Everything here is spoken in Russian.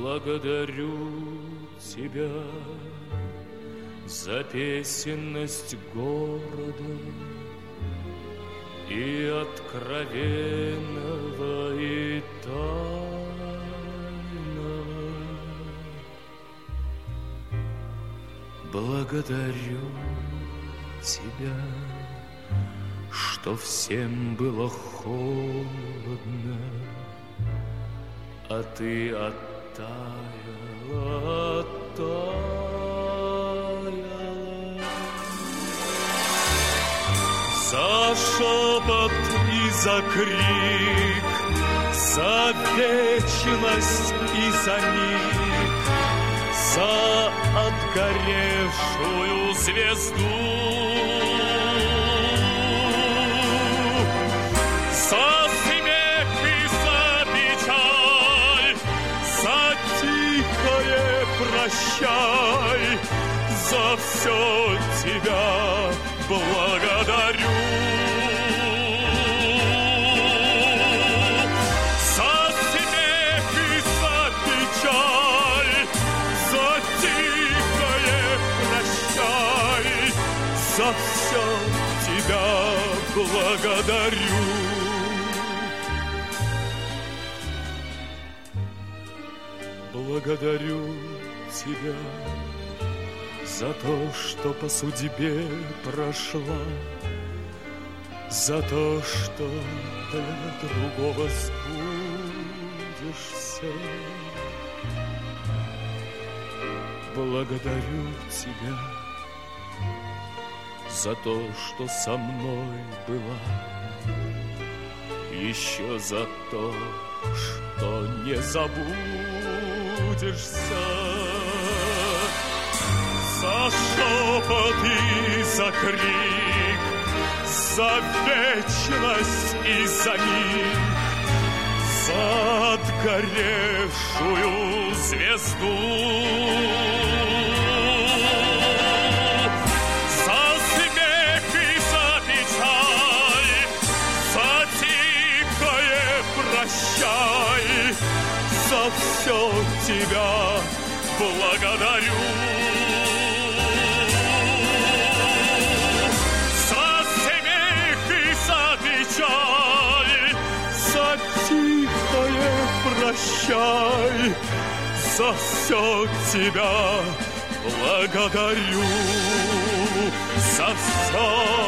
Благодарю тебя за песенность города и откровенного, и тайного. Благодарю тебя, что всем было холодно, а ты оттаяла, оттаяла. За шепот и за крик, за вечность и за миг, за отгоревшую звезду, за смех и за печаль, за тихое прощай, за все тебя благодарю. За смех и за печаль, за тихое прощай, за все тебя благодарю. Благодарю тебя за то, что по судьбе прошла, за то, что для другого сбудешься. Благодарю тебя за то, что со мной была, еще за то, что не забудешься. За шепот и за крик, за вечность и за миг, за отгоревшую звезду, за смех и за печаль, за тихое прощай, за все тебя благодарю. За тихое прощай, за все тебя благодарю, за все